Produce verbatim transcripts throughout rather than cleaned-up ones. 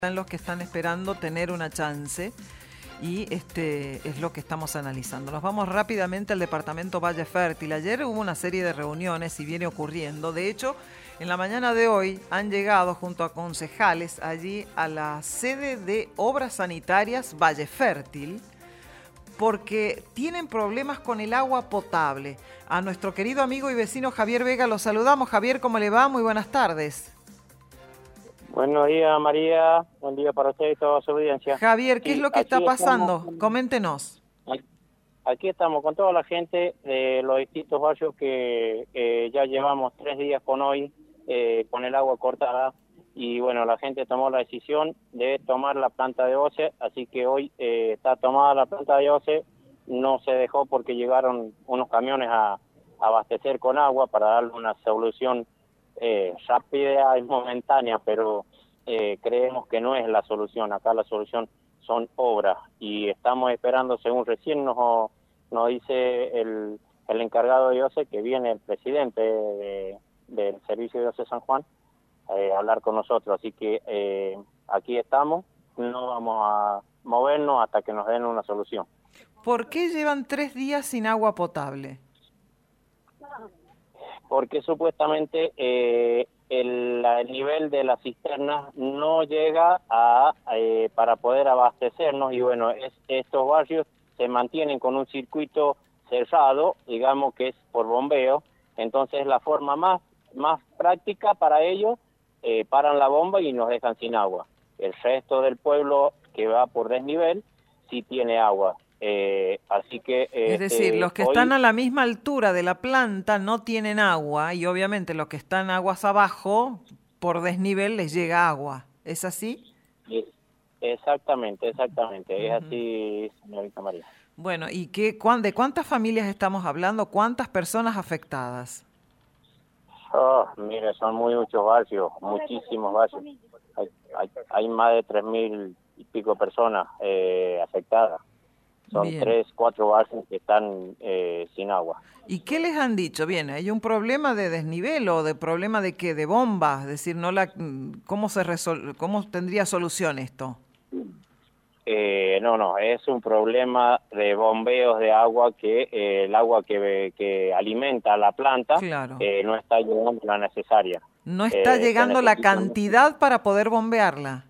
Están los que están esperando tener una chance y este es lo que estamos analizando. Nos vamos rápidamente al departamento Valle Fértil. Ayer hubo una serie de reuniones y viene ocurriendo. De hecho, en la mañana de hoy han llegado junto a concejales allí a la sede de Obras Sanitarias Valle Fértil porque tienen problemas con el agua potable. A nuestro querido amigo y vecino Javier Vega lo saludamos. Javier, ¿cómo le va? Muy buenas tardes. Buenos días, María. Buen día para usted y toda su audiencia. Javier, ¿qué Sí, es lo que está pasando? Estamos, Coméntenos. aquí estamos con toda la gente de los distintos barrios que eh, ya llevamos tres días con hoy, eh, con el agua cortada. Y bueno, la gente tomó la decisión de tomar la planta de OCE, así que hoy eh, está tomada la planta de OCE. No se dejó porque llegaron unos camiones a, a abastecer con agua para darle una solución Eh, rápida y momentánea, pero eh, creemos que no es la solución. Acá la solución son obras y estamos esperando, según recién nos, nos dice el, el encargado de OCE, que viene el presidente de, del servicio de OCE San Juan eh, a hablar con nosotros, así que eh, aquí estamos, no vamos a movernos hasta que nos den una solución. ¿Por qué llevan tres días sin agua potable? Porque supuestamente eh, el, el nivel de las cisternas no llega a eh, para poder abastecernos, y bueno, es, estos barrios se mantienen con un circuito cerrado, digamos que es por bombeo, entonces la forma más, más práctica para ellos, eh, paran la bomba y nos dejan sin agua. El resto del pueblo que va por desnivel sí tiene agua. Eh, así que eh, Es decir, los que hoy, están a la misma altura de la planta no tienen agua y obviamente los que están aguas abajo, por desnivel les llega agua. ¿Es así? Exactamente, exactamente. Uh-huh. Es así, señorita María. Bueno, ¿y qué, cuán, de cuántas familias estamos hablando? ¿Cuántas personas afectadas? Oh, mire, son muy muchos barrios, muchísimos barrios. Hay, hay, hay más de tres mil y pico personas eh, afectadas. Son Bien. tres, cuatro barrios que están eh, sin agua. ¿Y qué les han dicho? Bien, hay un problema de desnivel o de problema de qué, de bombas, es decir, no la, ¿cómo se resol, cómo tendría solución esto? Eh, no, no, es un problema de bombeos de agua que eh, el agua que, que alimenta a la planta, claro. eh, no está llegando la necesaria. No está eh, llegando la cantidad para poder bombearla.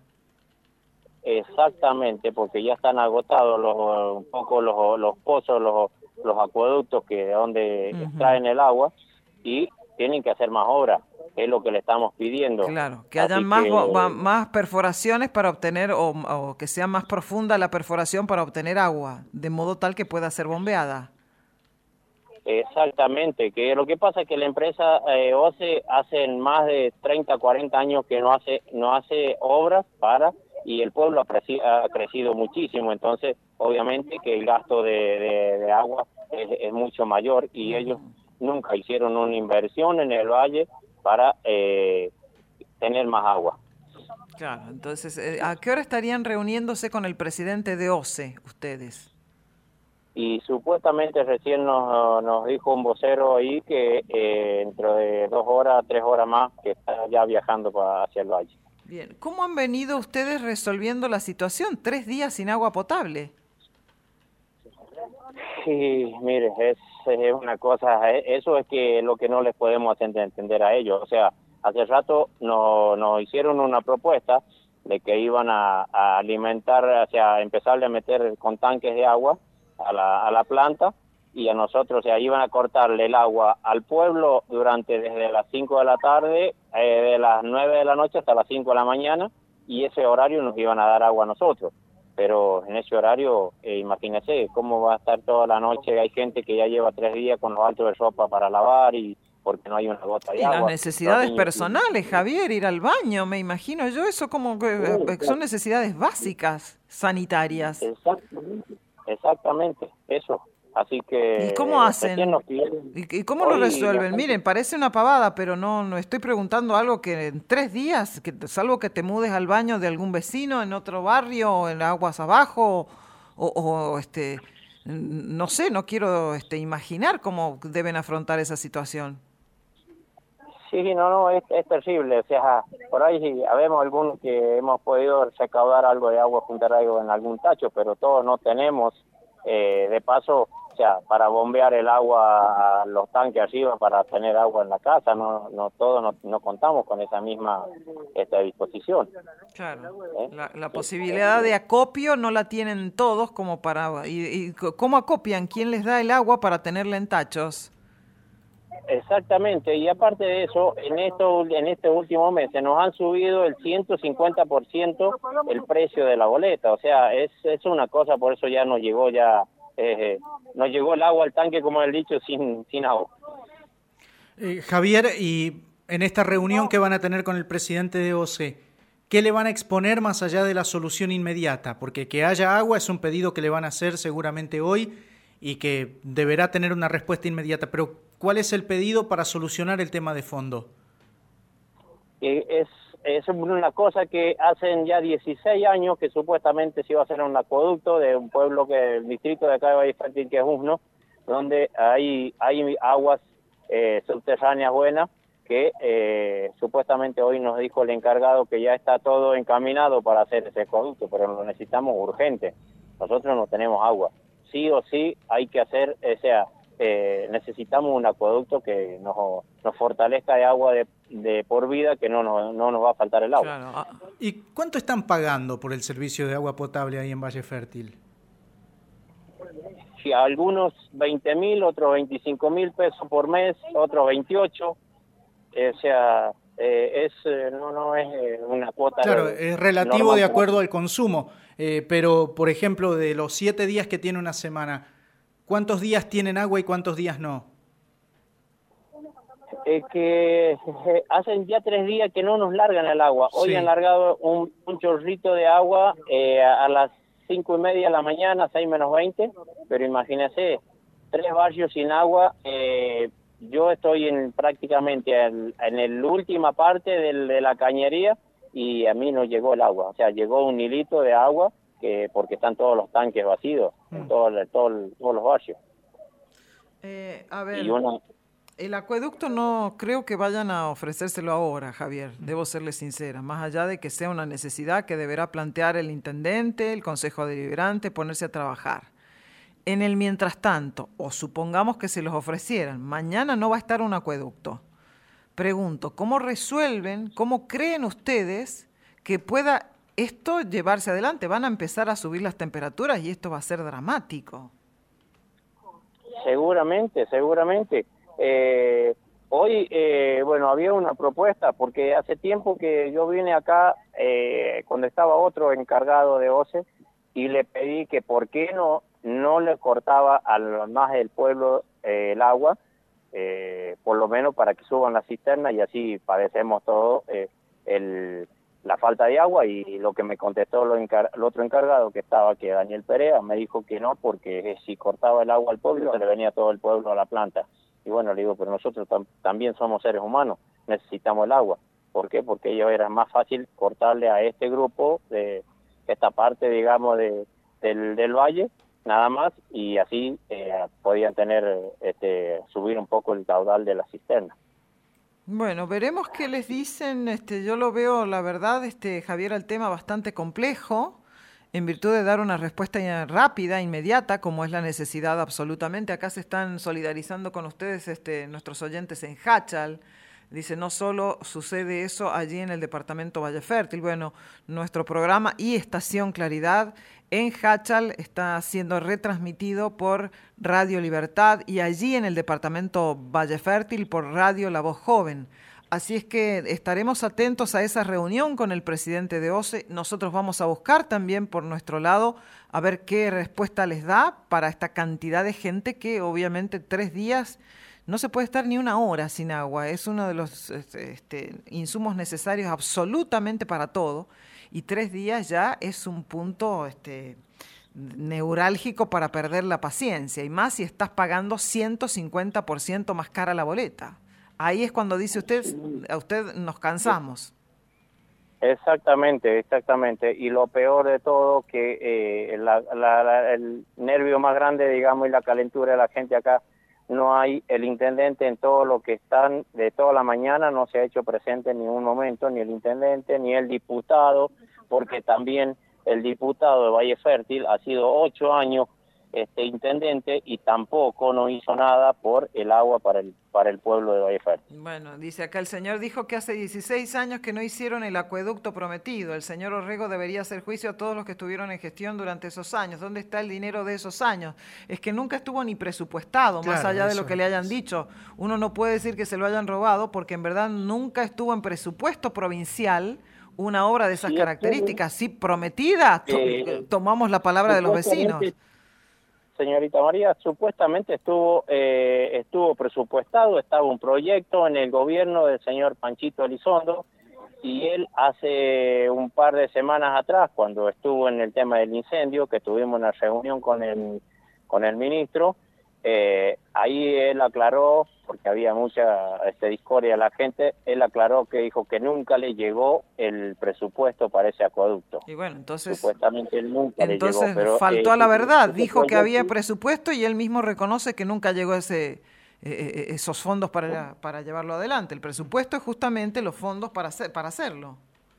Exactamente, porque ya están agotados los un poco los, los pozos, los, los acueductos que de donde uh-huh. extraen el agua, y tienen que hacer más obras, es lo que le estamos pidiendo. Claro, que hayan más, que, más perforaciones para obtener, o, o que sea más profunda la perforación para obtener agua, de modo tal que pueda ser bombeada. Exactamente, que lo que pasa es que la empresa eh, OCE hace más de treinta, cuarenta años que no hace, no hace obras para... y el pueblo ha, creci- ha crecido muchísimo, entonces obviamente que el gasto de, de, de agua es, es mucho mayor, y ellos nunca hicieron una inversión en el valle para eh, tener más agua. Claro, entonces, ¿a qué hora estarían reuniéndose con el presidente de OCE ustedes? Y supuestamente recién nos, nos dijo un vocero ahí que eh, dentro de dos horas, tres horas más, que está ya viajando para, hacia el valle. Bien, ¿cómo han venido ustedes resolviendo la situación? Tres días sin agua potable. Sí, mire, es, es una cosa, eso es que lo que no les podemos hacer entender a ellos. O sea, hace rato nos no hicieron una propuesta de que iban a, a alimentar, o sea, a empezarle a meter con tanques de agua a la, a la planta, y a nosotros, o sea, iban a cortarle el agua al pueblo durante desde las cinco de la tarde, eh, de las nueve de la noche hasta las cinco de la mañana, y ese horario nos iban a dar agua a nosotros. Pero en ese horario, eh, imagínese cómo va a estar toda la noche. Hay gente que ya lleva tres días con los altos de ropa para lavar, y porque no hay una gota de y agua. Y las necesidades personales, Javier, ir al baño, me imagino yo, eso como que sí, son necesidades básicas, sanitarias. Exactamente, exactamente, eso. Así que... ¿Y cómo hacen? ¿Y, y cómo lo resuelven? Miren, parece una pavada, pero no, no estoy preguntando algo que en tres días, que salvo que te mudes al baño de algún vecino en otro barrio, o en aguas abajo, o, o este, no sé, no quiero este, imaginar cómo deben afrontar esa situación. Sí, no, no, es, es terrible. O sea, por ahí sí, habemos algunos que hemos podido recaudar algo de agua, juntar algo en algún tacho, pero todos no tenemos. Eh, de paso, o sea, para bombear el agua a los tanques arriba, para tener agua en la casa, no, no todos no, no contamos con esa misma esta disposición. Claro, ¿Eh? la, la posibilidad de acopio no la tienen todos como para... ¿Y, y cómo acopian? ¿Quién les da el agua para tenerla en tachos? Exactamente, y aparte de eso, en esto, en este último mes se nos han subido el ciento cincuenta por ciento el precio de la boleta, o sea, es, es una cosa, por eso ya nos llegó ya, eh, nos llegó el agua al tanque, como el dicho, sin, sin agua. Eh, Javier, y en esta reunión que van a tener con el presidente de O C E, ¿qué le van a exponer más allá de la solución inmediata? Porque que haya agua es un pedido que le van a hacer seguramente hoy y que deberá tener una respuesta inmediata, pero ¿cuál es el pedido para solucionar el tema de fondo? Eh, es, es una cosa que hacen ya dieciséis años que supuestamente se iba a hacer un acueducto de un pueblo, que el distrito de acá de Valle Fértil, que es Usno, donde hay, hay aguas eh, subterráneas buenas, que eh, supuestamente hoy nos dijo el encargado que ya está todo encaminado para hacer ese acueducto, pero lo necesitamos urgente. Nosotros no tenemos agua. Sí o sí hay que hacer, o sea, eh, necesitamos un acueducto que nos, nos fortalezca de agua de, de por vida, que no, no, no nos va a faltar el agua. Claro. ¿Y cuánto están pagando por el servicio de agua potable ahí en Valle Fértil? Sí, algunos veinte mil, otros veinticinco mil pesos por mes, otros veintiocho. Eh, o sea, eh, es eh, no no es eh, una cuota. Claro, es relativo normal, de acuerdo al consumo, eh, pero por ejemplo, de los siete días que tiene una semana, ¿cuántos días tienen agua y cuántos días no? Es que eh, hacen ya tres días que no nos largan el agua. Hoy Sí. han largado un, un chorrito de agua eh, a, a las cinco y media de la mañana, seis menos veinte, pero imagínese, tres barrios sin agua. eh, yo estoy en prácticamente en, en la última parte del, de la cañería, y a mí no llegó el agua. O sea, llegó un hilito de agua, que porque están todos los tanques vacíos mm. en todo, todo, todos los barrios. Eh, a ver... Y una... El acueducto no creo que vayan a ofrecérselo ahora, Javier, debo serle sincera, más allá de que sea una necesidad que deberá plantear el intendente, el consejo deliberante, ponerse a trabajar. En el mientras tanto, o supongamos que se los ofrecieran, mañana no va a estar un acueducto. Pregunto, ¿cómo resuelven, cómo creen ustedes que pueda esto llevarse adelante? Van a empezar a subir las temperaturas y esto va a ser dramático. Seguramente, seguramente. Eh, hoy, eh, bueno, había una propuesta, porque hace tiempo que yo vine acá, eh, cuando estaba otro encargado de O C E, y le pedí que por qué no no le cortaba al más del pueblo eh, el agua, eh, por lo menos para que suban las cisternas y así padecemos todo eh, el, la falta de agua. Y lo que me contestó lo encar el otro encargado que estaba, que Daniel Perea, me dijo que no, porque si cortaba el agua al pueblo, se le venía todo el pueblo a la planta. Y bueno, le digo, pero nosotros tam también somos seres humanos, necesitamos el agua. ¿Por qué? Porque ellos era más fácil cortarle a este grupo, de esta parte, digamos, de, del, del valle, nada más, y así eh, podían tener, este, subir un poco el caudal de la cisterna. Bueno, veremos qué les dicen. Este, yo lo veo, la verdad, este, Javier, al tema bastante complejo, en virtud de dar una respuesta rápida, inmediata, como es la necesidad absolutamente. Acá se están solidarizando con ustedes este, nuestros oyentes en Hachal. Dice, no solo sucede eso allí en el departamento Valle Fértil. Bueno, nuestro programa y Estación Claridad en Hachal está siendo retransmitido por Radio Libertad, y allí en el departamento Valle Fértil por Radio La Voz Joven. Así es que estaremos atentos a esa reunión con el presidente de O C E. Nosotros vamos a buscar también por nuestro lado a ver qué respuesta les da para esta cantidad de gente que obviamente tres días no se puede estar ni una hora sin agua. Es uno de los este, insumos necesarios absolutamente para todo, y tres días ya es un punto este, neurálgico para perder la paciencia, y más si estás pagando ciento cincuenta por ciento más cara la boleta. Ahí es cuando dice usted, a usted nos cansamos. Exactamente, exactamente. Y lo peor de todo, que eh, la, la, la, el nervio más grande, digamos, y la calentura de la gente acá, no hay el intendente en todo lo que están, de toda la mañana no se ha hecho presente en ningún momento, ni el intendente, ni el diputado, porque también el diputado de Valle Fértil ha sido ocho años este intendente y tampoco no hizo nada por el agua para el para el pueblo de Valle Fértil. Bueno, dice acá, el señor dijo que hace dieciséis años que no hicieron el acueducto prometido. El señor Orrego debería hacer juicio a todos los que estuvieron en gestión durante esos años. ¿Dónde está el dinero de esos años? Es que nunca estuvo ni presupuestado, claro, más allá de lo que le hayan dicho. Uno no puede decir que se lo hayan robado porque en verdad nunca estuvo en presupuesto provincial una obra de esas sí, características. Sí, prometida, to eh, tomamos la palabra de los vecinos. Señorita María, supuestamente estuvo eh, estuvo presupuestado, estaba un proyecto en el gobierno del señor Panchito Elizondo y él hace un par de semanas atrás, cuando estuvo en el tema del incendio, que tuvimos una reunión con el, con el ministro, eh, ahí él aclaró, porque había mucha este, discordia de la gente, él aclaró que dijo que nunca le llegó el presupuesto para ese acueducto. Y bueno, entonces... Supuestamente él nunca entonces le llegó. Pero, faltó eh, a la verdad, ese dijo que proyecto, había presupuesto y él mismo reconoce que nunca llegó ese, eh, esos fondos para, para llevarlo adelante. El presupuesto es justamente los fondos para, hacer, para hacerlo.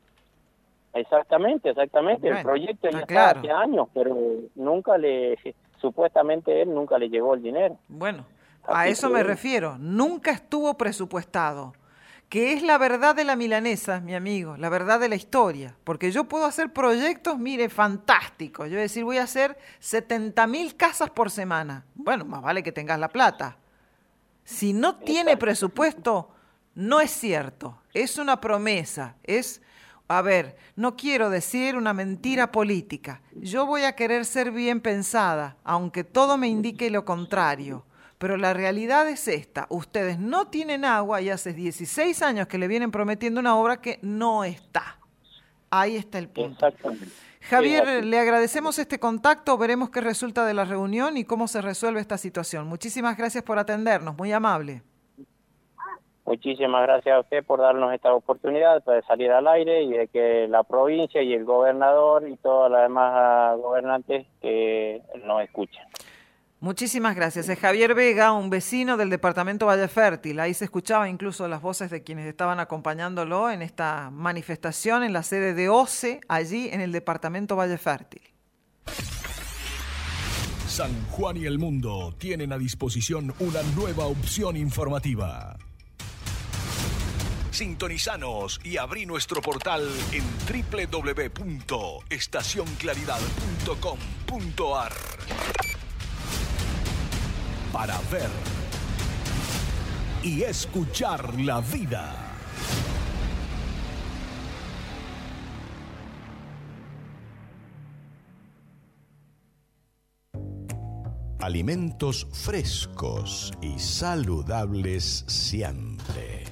Exactamente, exactamente. Bueno, el proyecto ya claro. Hace años, pero nunca le... Supuestamente él nunca le llegó el dinero. Bueno, a eso me refiero. Nunca estuvo presupuestado. Que es la verdad de la milanesa, mi amigo, la verdad de la historia. Porque yo puedo hacer proyectos, mire, fantásticos. Yo voy a decir, voy a hacer setenta mil casas por semana. Bueno, más vale que tengas la plata. Si no tiene presupuesto, no es cierto. Es una promesa, es... A ver, no quiero decir una mentira política. Yo voy a querer ser bien pensada, aunque todo me indique lo contrario. Pero la realidad es esta. Ustedes no tienen agua y hace dieciséis años que le vienen prometiendo una obra que no está. Ahí está el punto. Javier, le agradecemos este contacto. Veremos qué resulta de la reunión y cómo se resuelve esta situación. Muchísimas gracias por atendernos. Muy amable. Muchísimas gracias a usted por darnos esta oportunidad para salir al aire y de que la provincia y el gobernador y todas las demás gobernantes que nos escuchen. Muchísimas gracias. Es Javier Vega, un vecino del departamento Valle Fértil. Ahí se escuchaba incluso las voces de quienes estaban acompañándolo en esta manifestación en la sede de O C E, allí en el departamento Valle Fértil. San Juan y el mundo tienen a disposición una nueva opción informativa. Sintonizanos y abrí nuestro portal en doble u doble u doble u punto estación claridad punto com punto a r para ver y escuchar la vida. Alimentos frescos y saludables siempre.